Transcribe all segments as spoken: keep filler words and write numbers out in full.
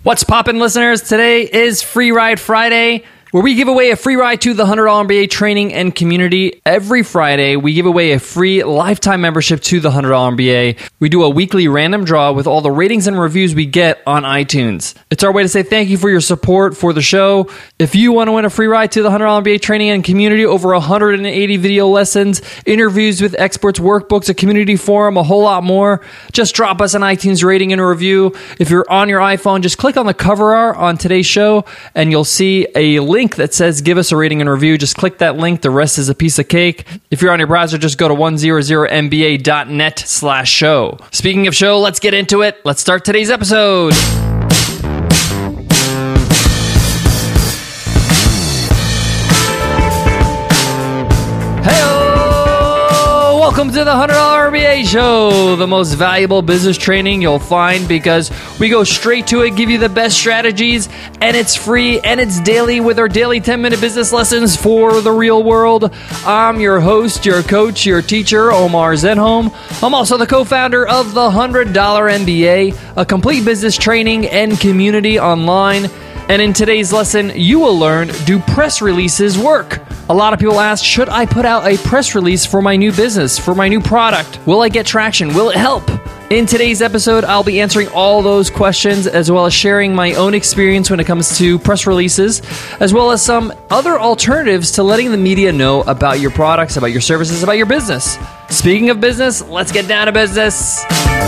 What's poppin', listeners? Today is Free Ride Friday, where we give away a free ride to the one hundred dollar M B A training and community. Every Friday, we give away a free lifetime membership to the one hundred dollar M B A. We do a weekly random draw with all the ratings and reviews we get on iTunes. It's our way to say thank you for your support for the show. If you want to win a free ride to the one hundred dollar M B A training and community, over one hundred eighty video lessons, interviews with experts, workbooks, a community forum, a whole lot more, just drop us an iTunes rating and a review. If you're on your iPhone, just click on the cover art on today's show, and you'll see a link that says give us a rating and review. Just click that link. The rest is a piece of cake. If you're on your browser, just go to one hundred M B A dot net slash show. Speaking of show, let's get into it. Let's start today's episode. Welcome to the one hundred dollar M B A show, the most valuable business training you'll find, because we go straight to it, give you the best strategies, and it's free, and it's daily with our daily ten minute business lessons for the real world. I'm your host, your coach, your teacher, Omar Zenhom. I'm also the co-founder of the one hundred dollar M B A, a complete business training and community online. And in today's lesson, you will learn, do press releases work? A lot of people ask, should I put out a press release for my new business, for my new product? Will I get traction? Will it help? In today's episode, I'll be answering all those questions, as well as sharing my own experience when it comes to press releases, as well as some other alternatives to letting the media know about your products, about your services, about your business. Speaking of business, let's get down to business.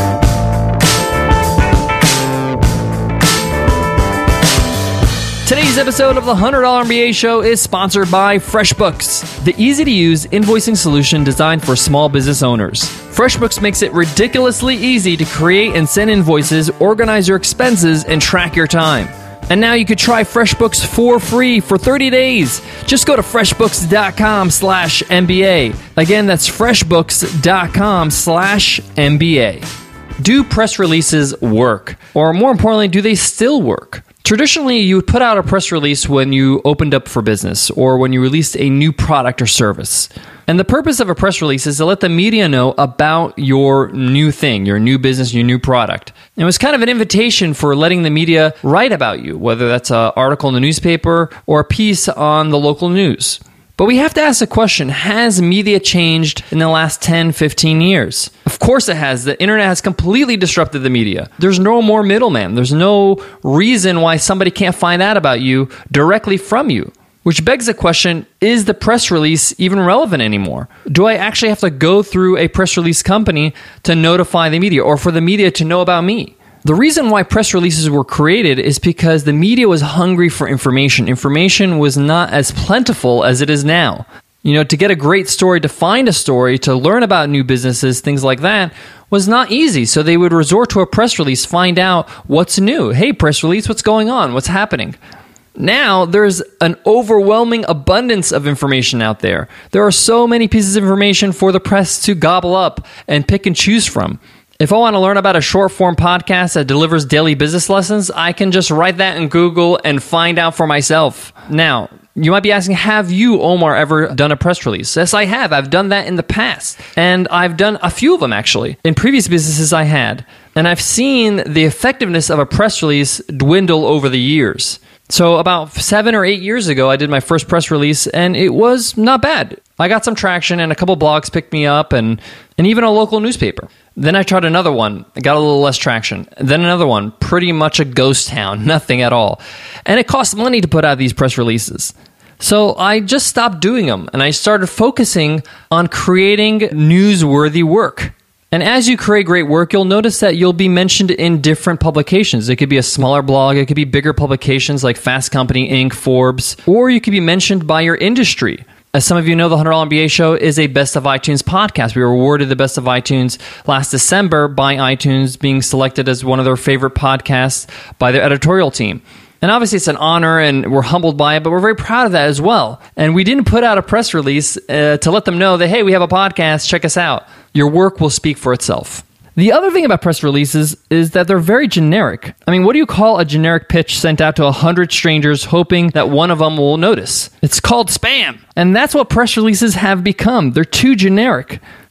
Today's episode of the one hundred dollar M B A show is sponsored by FreshBooks, the easy-to-use invoicing solution designed for small business owners. FreshBooks makes it ridiculously easy to create and send invoices, organize your expenses, and track your time. And now you could try FreshBooks for free for thirty days. Just go to freshbooks.com slash MBA. Again, that's freshbooks.com slash MBA. Do press releases work? Or more importantly, do they still work? Traditionally, you would put out a press release when you opened up for business or when you released a new product or service. And the purpose of a press release is to let the media know about your new thing, your new business, your new product. And it was kind of an invitation for letting the media write about you, whether that's an article in the newspaper or a piece on the local news. But we have to ask the question, has media changed in the last ten, fifteen years? Of course it has. The internet has completely disrupted the media. There's no more middleman. There's no reason why somebody can't find out about you directly from you. Which begs the question, is the press release even relevant anymore? Do I actually have to go through a press release company to notify the media or for the media to know about me? The reason why press releases were created is because the media was hungry for information. Information was not as plentiful as it is now. You know, to get a great story, to find a story, to learn about new businesses, things like that, was not easy. So they would resort to a press release, find out what's new. Hey, press release, what's going on? What's happening? Now, there's an overwhelming abundance of information out there. There are so many pieces of information for the press to gobble up and pick and choose from. If I want to learn about a short-form podcast that delivers daily business lessons, I can just write that in Google and find out for myself. Now, you might be asking, have you, Omar, ever done a press release? Yes, I have. I've done that in the past. And I've done a few of them, actually. In previous businesses I had. And I've seen the effectiveness of a press release dwindle over the years. So about seven or eight years ago, I did my first press release, and it was not bad. I got some traction, and a couple blogs picked me up, and, and even a local newspaper. Then I tried another one. I got a little less traction. Then another one, pretty much a ghost town, nothing at all. And it costs money to put out these press releases. So I just stopped doing them, and I started focusing on creating newsworthy work. And as you create great work, you'll notice that you'll be mentioned in different publications. It could be a smaller blog, it could be bigger publications like Fast Company, Incorporated, Forbes, or you could be mentioned by your industry. As some of you know, the one hundred dollar M B A show is a Best of iTunes podcast. We were awarded the Best of iTunes last December by iTunes, being selected as one of their favorite podcasts by their editorial team. And obviously it's an honor and we're humbled by it, but we're very proud of that as well. And we didn't put out a press release uh, to let them know that, hey, we have a podcast, check us out. Your work will speak for itself. The other thing about press releases is that they're very generic. I mean, what do you call a generic pitch sent out to one hundred strangers hoping that one of them will notice? It's called spam. And that's what press releases have become. They're too generic.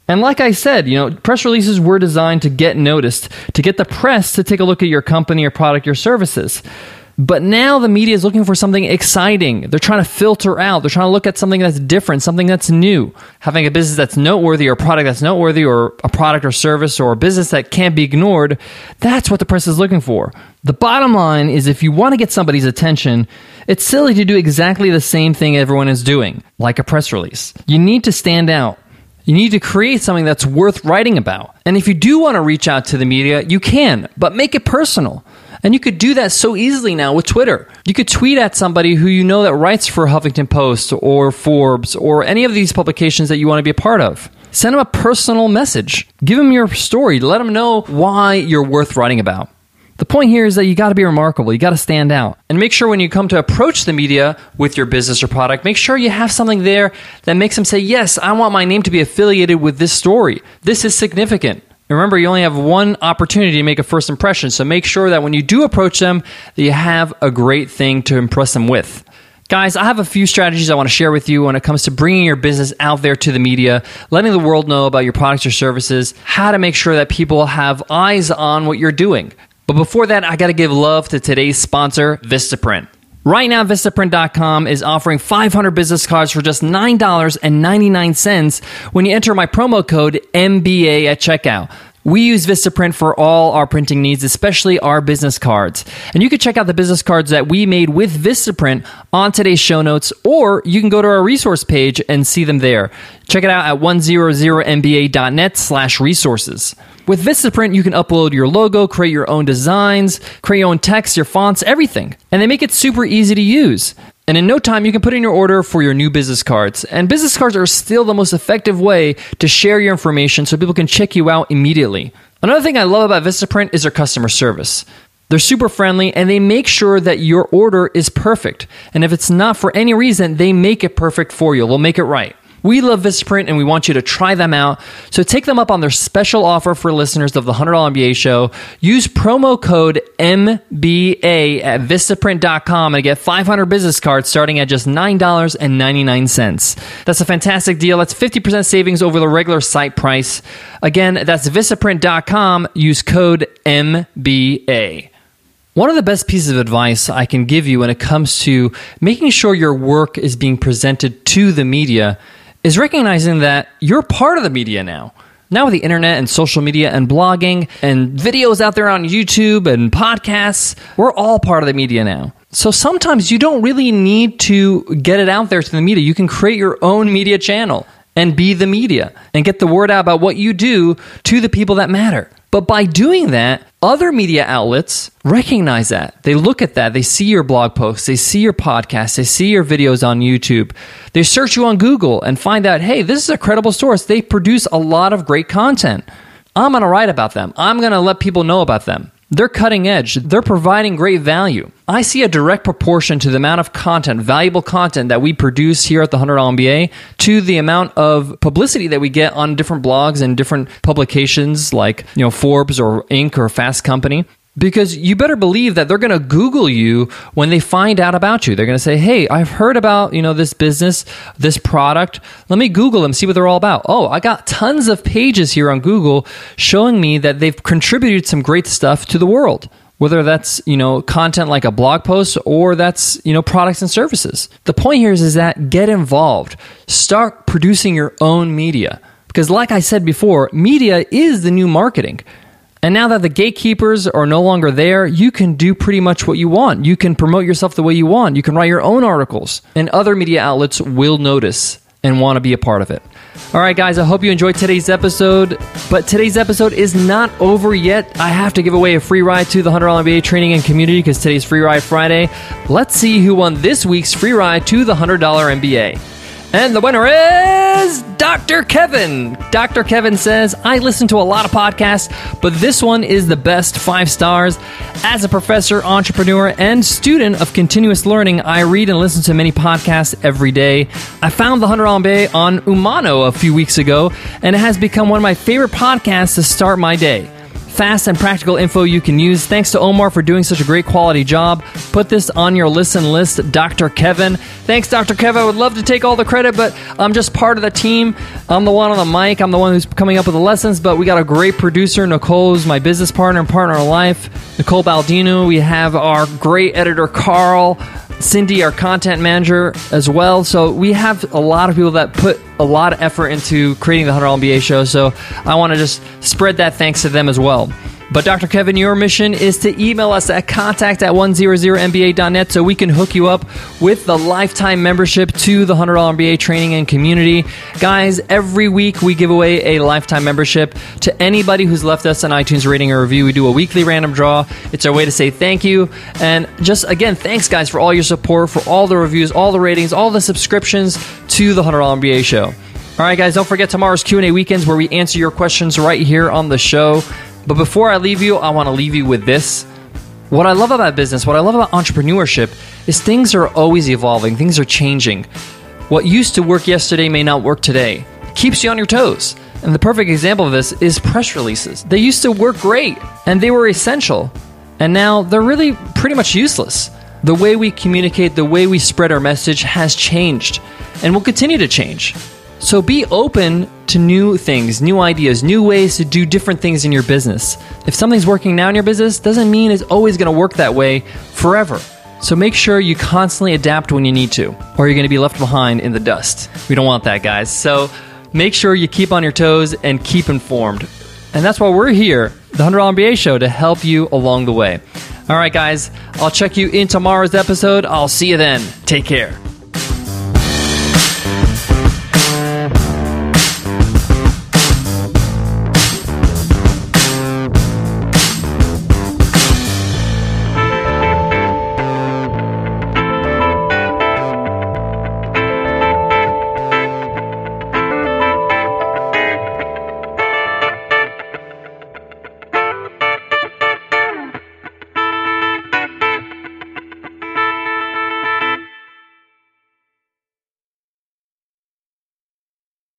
And like I said, you know, press releases were designed to get noticed, to get the press to take a look at your company, your product, your services. But now the media is looking for something exciting. They're trying to filter out. They're trying to look at something that's different, something that's new. Having a business that's noteworthy or a product that's noteworthy or a product or service or a business that can't be ignored, that's what the press is looking for. The bottom line is if you want to get somebody's attention, it's silly to do exactly the same thing everyone is doing, like a press release. You need to stand out. You need to create something that's worth writing about. And if you do want to reach out to the media, you can, but make it personal. And you could do that so easily now with Twitter. You could tweet at somebody who you know that writes for Huffington Post or Forbes or any of these publications that you want to be a part of. Send them a personal message. Give them your story. Let them know why you're worth writing about. The point here is that you got to be remarkable. You got to stand out. And make sure when you come to approach the media with your business or product, make sure you have something there that makes them say, yes, I want my name to be affiliated with this story. This is significant. Remember, you only have one opportunity to make a first impression, so make sure that when you do approach them, that you have a great thing to impress them with. Guys, I have a few strategies I want to share with you when it comes to bringing your business out there to the media, letting the world know about your products or services, how to make sure that people have eyes on what you're doing. But before that, I got to give love to today's sponsor, Vistaprint. Right now, Vistaprint dot com is offering five hundred business cards for just nine dollars and ninety-nine cents when you enter my promo code M B A at checkout. We use Vistaprint for all our printing needs, especially our business cards. And you can check out the business cards that we made with Vistaprint on today's show notes, or you can go to our resource page and see them there. Check it out at one hundred M B A dot net slash resources. With Vistaprint, you can upload your logo, create your own designs, create your own text, your fonts, everything. And they make it super easy to use. And in no time, you can put in your order for your new business cards. And business cards are still the most effective way to share your information so people can check you out immediately. Another thing I love about Vistaprint is their customer service. They're super friendly, and they make sure that your order is perfect. And if it's not for any reason, they make it perfect for you. They'll make it right. We love Vistaprint, and we want you to try them out. So take them up on their special offer for listeners of the one hundred dollar M B A Show. Use promo code M B A at Vistaprint dot com and get five hundred business cards starting at just nine dollars and ninety-nine cents. That's a fantastic deal. That's fifty percent savings over the regular site price. Again, that's Vistaprint dot com. Use code M B A. One of the best pieces of advice I can give you when it comes to making sure your work is being presented to the media is recognizing that you're part of the media now. Now with the internet and social media and blogging and videos out there on YouTube and podcasts, we're all part of the media now. So sometimes you don't really need to get it out there to the media. You can create your own media channel and be the media and get the word out about what you do to the people that matter. But by doing that, other media outlets recognize that. They look at that. They see your blog posts. They see your podcasts. They see your videos on YouTube. They search you on Google and find out, hey, this is a credible source. They produce a lot of great content. I'm going to write about them. I'm going to let people know about them. They're cutting edge. They're providing great value. I see a direct proportion to the amount of content, valuable content that we produce here at the one hundred dollar M B A to the amount of publicity that we get on different blogs and different publications like, you know, Forbes or Inc or Fast Company. Because you better believe that they're going to Google you when they find out about you. They're going to say, hey, I've heard about, you know, this business, this product. Let me Google them, see what they're all about. Oh, I got tons of pages here on Google showing me that they've contributed some great stuff to the world. Whether that's, you know, content like a blog post or that's, you know, products and services. The point here is, is that get involved. Start producing your own media. Because like I said before, media is the new marketing. And now that the gatekeepers are no longer there, you can do pretty much what you want. You can promote yourself the way you want. You can write your own articles. And other media outlets will notice and want to be a part of it. All right, guys, I hope you enjoyed today's episode. But today's episode is not over yet. I have to give away a free ride to the one hundred dollar M B A training and community because today's Free Ride Friday. Let's see who won this week's free ride to the one hundred dollar M B A. And the winner is Doctor Kevin. Doctor Kevin says, I listen to a lot of podcasts, but this one is the best, five stars. As a professor, entrepreneur, and student of continuous learning, I read and listen to many podcasts every day. I found the one hundred dollar M B A on Umano a few weeks ago, and it has become one of my favorite podcasts to start my day. fast and practical info you can use. Thanks to Omar for doing such a great quality job. Put this on your listen list, Doctor Kevin. Thanks, Doctor Kevin. I would love to take all the credit, but I'm just part of the team. I'm the one on the mic. I'm the one who's coming up with the lessons, but we got a great producer, Nicole, who's my business partner and partner in life, Nicole Baldino. We have our great editor, Carl. Cindy, our content manager, as well. So we have a lot of people that put a lot of effort into creating the one hundred dollar M B A show. So I want to just spread that thanks to them as well. But Doctor Kevin, your mission is to email us at contact at one hundred M B A dot net so we can hook you up with the lifetime membership to the one hundred dollar M B A training and community. Guys, every week we give away a lifetime membership to anybody who's left us an iTunes rating or review. We do a weekly random draw. It's our way to say thank you. And just, again, thanks, guys, for all your support, for all the reviews, all the ratings, all the subscriptions to the one hundred dollar M B A show. All right, guys, don't forget tomorrow's Q and A weekends where we answer your questions right here on the show. But before I leave you, I want to leave you with this. What I love about business, what I love about entrepreneurship is things are always evolving. Things are changing. What used to work yesterday may not work today. It keeps you on your toes. And the perfect example of this is press releases. They used to work great, and they were essential. And now they're really pretty much useless. The way we communicate, the way we spread our message has changed and will continue to change. So be open to new things, new ideas, new ways to do different things in your business. If something's working now in your business, doesn't mean it's always going to work that way forever. So make sure you constantly adapt when you need to, or you're going to be left behind in the dust. We don't want that, guys. So make sure you keep on your toes and keep informed. And that's why we're here, the one hundred dollar M B A show, to help you along the way. All right, guys, I'll check you in tomorrow's episode. I'll see you then. Take care.